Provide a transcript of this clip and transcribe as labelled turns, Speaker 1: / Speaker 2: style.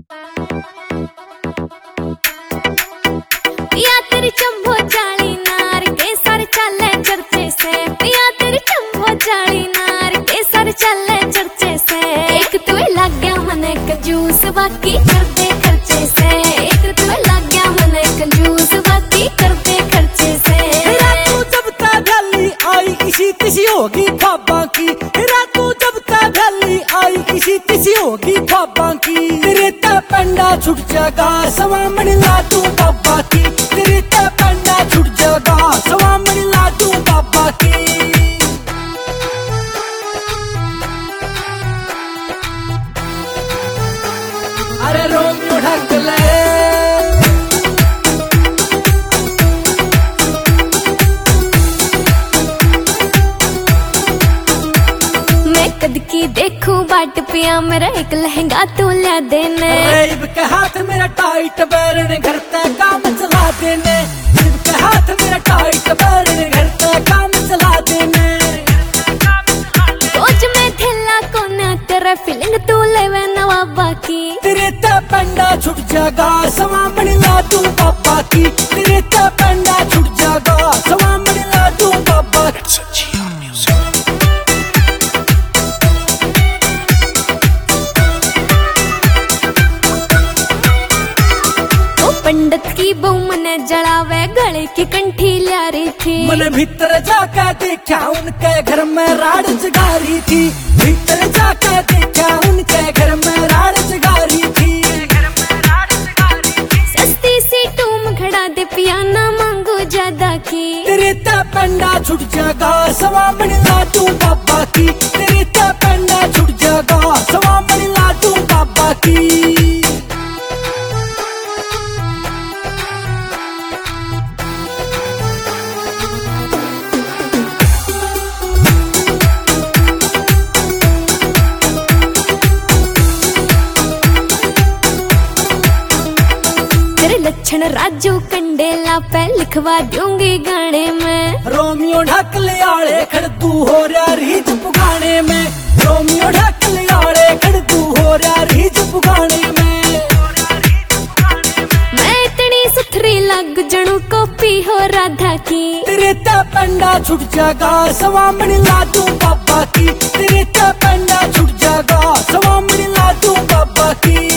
Speaker 1: पिया तेरी चंबो चाली नार के सर चले चर्चे से, पिया तेरी चंबो चाली नार के सर चले चर्चे से। एक तू लग गया मने कंजूस बाकी कर दे खर्चे से, एक तू लग गया मने कंजूस बाकी कर दे खर्चे से।
Speaker 2: तू जब तक गली आई इसी तिसी होगी ख्वाबा की, तू जब तक गली आई इसी तिसी होगी ख्वाबा की। तेरे ता पंडा छुट जागा सवामण लाडू बाबा की, तेरे ता पंडा छुट जागा सवामण लाडू बाबा की। अरे रोमियो ढक ले
Speaker 1: कद की देखूं बाट पिया मेरा एक लहंगा तू ला देने।
Speaker 2: रेब के हाथ मेरा टाइट बैरने घर तक काम चला देने, रेब के हाथ मेरा टाइट बैरने घर तक काम चला देने।
Speaker 1: कोच में थेला कोना तेरा फीलिंग तू लेवे नवाबा की,
Speaker 2: तेरे ता पंडा छुट जागा सवामण लाडू बाबा की, तेरे ता पंडा छुट जागा सवामण लाडू बाबा की।
Speaker 1: पंडित की बहू मने जड़ावे गले की कंठी ला रही थी।
Speaker 2: मन भीतर जाके देखा उनके घर में राड़ जगा रही थी, भीतर जाके देखा उनके घर में राड़ जगा रही थी।
Speaker 1: सस्ती सी टूम खड़ा दे पिया ना मांगो ज्यादा की,
Speaker 2: तेरे ता पंडा छुट जागा सवामण लाडू बाबा की, तेरे ता पंडा छुट जागा सवामण लाडू बाबा की।
Speaker 1: लक्षण राजू कंडेला पे लिखवा दूंगी गाने में।
Speaker 2: रोमियो ढक ले आले खड़दू हो रहा रीच पुगाने में, रोमियो ढक ले आले खड़दू हो रहा रीच पुगाने में।
Speaker 1: मैं इतनी सुथरी लग जणू कॉपी हो राधा की,
Speaker 2: तेरे ता पंडा छुट जागा सवामण लाडू बाबा की, तेरे ता पंडा छुट जागा सवामण लाडू बाबा की।